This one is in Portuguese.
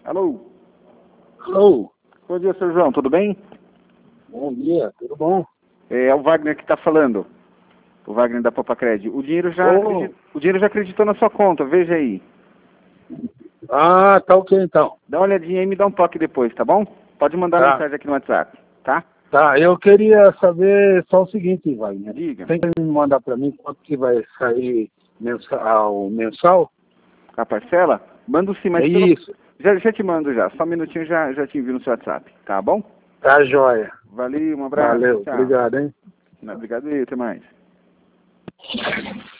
Alô? Alô? Bom dia, Sr. João, tudo bem? Bom dia, tudo bom? É o Wagner que está falando. O Wagner da Popacred. O dinheiro já acreditou na sua conta, veja aí. Ah, tá ok então. Dá uma olhadinha aí e me dá um toque depois, tá bom? Pode mandar Tá. mensagem aqui no WhatsApp, tá? Tá, eu queria saber só o seguinte, Wagner. Diga. Tem que me mandar para mim quanto que vai sair mensal? A parcela? Mando sim, mas É isso. já te mando já. Só um minutinho já te envio no seu WhatsApp, tá bom? Tá joia. Valeu, um abraço. Valeu, Tchau. obrigado, hein? Não, obrigado e até mais.